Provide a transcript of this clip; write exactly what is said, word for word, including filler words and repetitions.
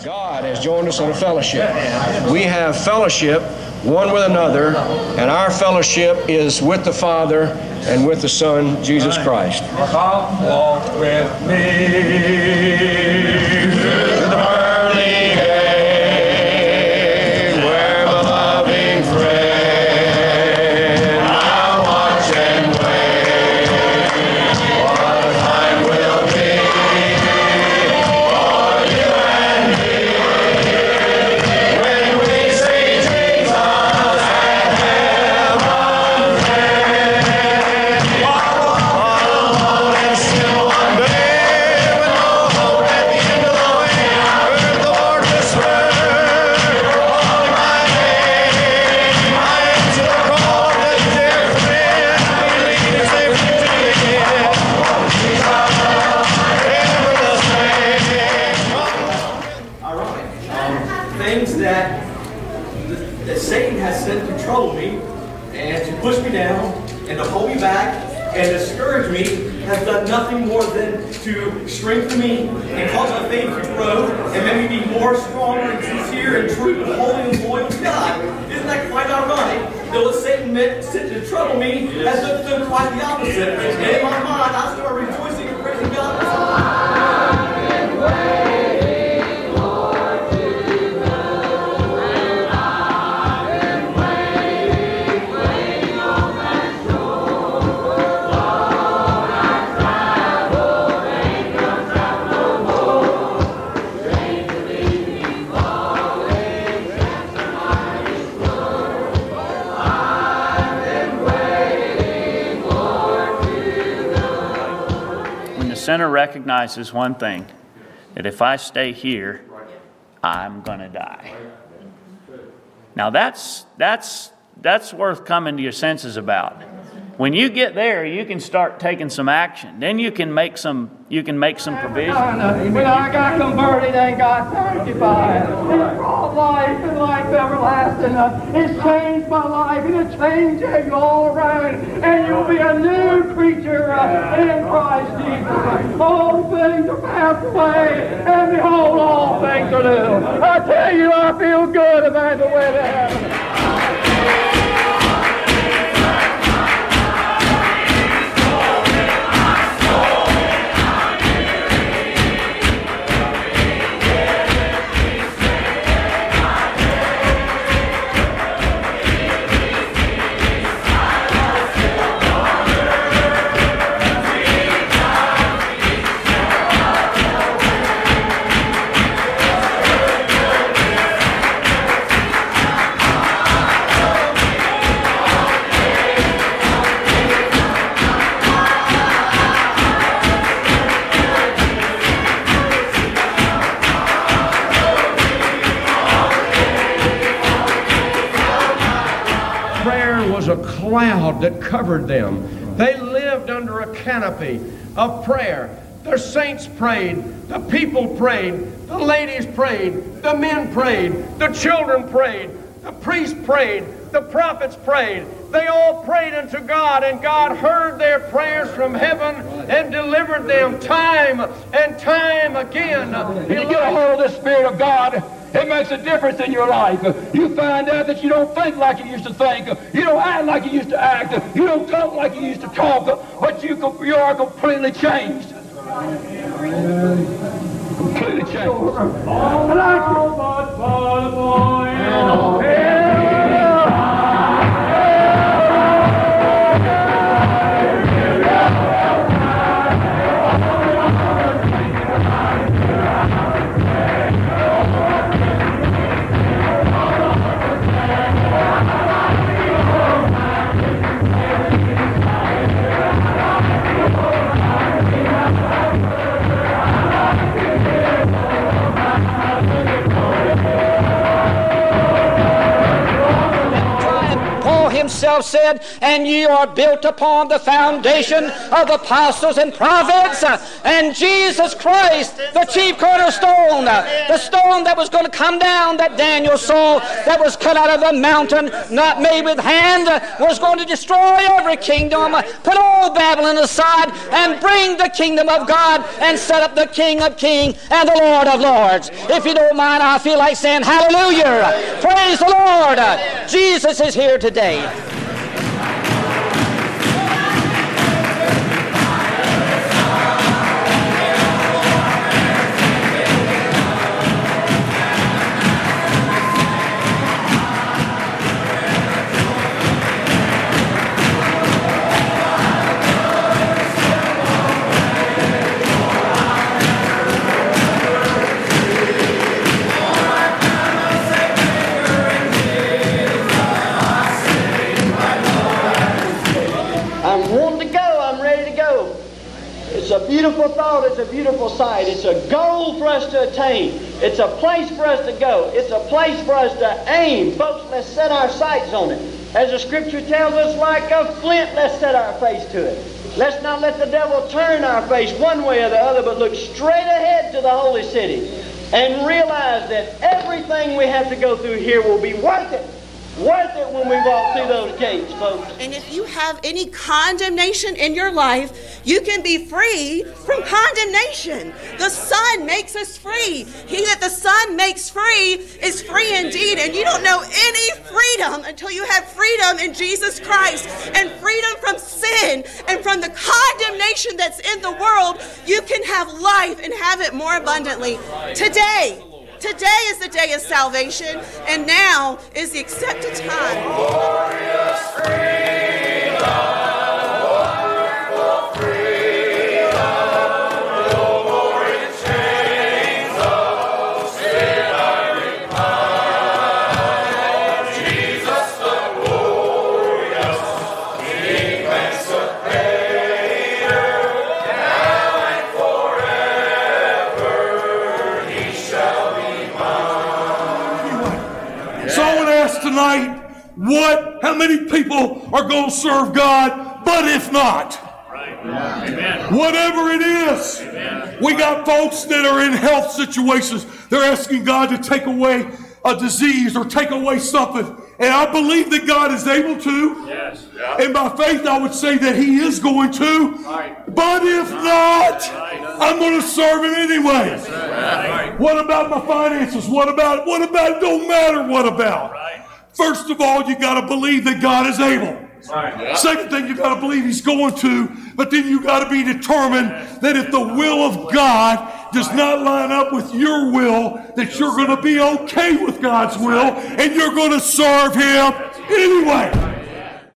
God has joined us in a fellowship. We have fellowship one with another, and our fellowship is with the Father and with the Son, Jesus Christ. Come walk with me to the pearly gate, where my loving friend I'll watch and wait. What a time will be for you and me when we see Jesus at heaven's gate. All alone and still one day, with no hope at the end of the way, heard the Lord whisper, calling my name. I answer the call of the dear friend, leading me safely to the end. Jesus, ever the same. Ironic. Um, things that that Satan has sent to trouble me and to push me down and to hold me back and discourage me has done nothing more than to strengthen me and cause my faith to grow and make me be more stronger and sincere and true and holy and loyal to God. Isn't that quite ironic? That what Satan meant sent to trouble me has done quite the opposite. And in my mind, I start rejoicing and praising God. When the sinner recognizes one thing, that if I stay here, I'm going to die. Now that's that's that's worth coming to your senses about. When you get there, you can start taking some action. Then you can make some you can make some provision. When I got converted and got sanctified, it brought life and life everlasting. It's changed my life and it changes you all around. And you'll be a new creature in Christ Jesus. All things are passed away, and behold, all things are new. I tell you, I feel good about the way to heaven. A cloud that covered them. They lived under a canopy of prayer. The saints prayed, the people prayed, the ladies prayed, the men prayed, the children prayed, the priests prayed, the prophets prayed. They all prayed unto God, and God heard their prayers from heaven and delivered them time and time again. When you get a hold of the Spirit of God, it makes a difference in your life. You find out that you don't think like you used to think. You don't act like you used to act. You don't talk like you used to talk. But you, you are completely changed. Completely changed. Oh, twelve said, and ye are built upon the foundation of apostles and prophets, uh, and Jesus Christ, the chief cornerstone, uh, the stone that was going to come down that Daniel saw, that was cut out of the mountain, not made with hand, uh, was going to destroy every kingdom, uh, put all Babylon aside, and bring the kingdom of God, and set up the King of Kings and the Lord of Lords. If you don't mind, I feel like saying hallelujah. Praise the Lord. Uh, Jesus is here today. It's a beautiful thought. It's a beautiful sight. It's a goal for us to attain. It's a place for us to go. It's a place for us to aim. Folks, let's set our sights on it. As the Scripture tells us, like a flint, let's set our face to it. Let's not let the devil turn our face one way or the other, but look straight ahead to the holy city and realize that everything we have to go through here will be worth it. Worth it when we walk through those gates, folks. And if you have any condemnation in your life, you can be free from condemnation. The Son makes us free. He that the Son makes free is free indeed. And you don't know any freedom until you have freedom in Jesus Christ, and freedom from sin and from the condemnation that's in the world. You can have life and have it more abundantly today. Today is the day of salvation, and now is the accepted time. Glorious freedom, wonderful freedom, no more in chains of sin I recline. Jesus the glorious King and Savior, now and forever He shall be. So I want to ask tonight, what, how many people are going to serve God, but if not? Right. Amen. Whatever it is. Amen. We got folks that are in health situations. They're asking God to take away a disease or take away something. And I believe that God is able to. Yes. Yeah. And by faith, I would say that He is going to. Right. But if not, right. I'm going to serve Him anyway. Yes, right. What about my finances? What about, what about, it don't matter what about. Right. First of all, you got to believe that God is able. Right. Yeah. Second thing, you got to believe He's going to. But then you got to be determined that if the will of God does not line up with your will, that you're going to be okay with God's will and you're going to serve Him anyway.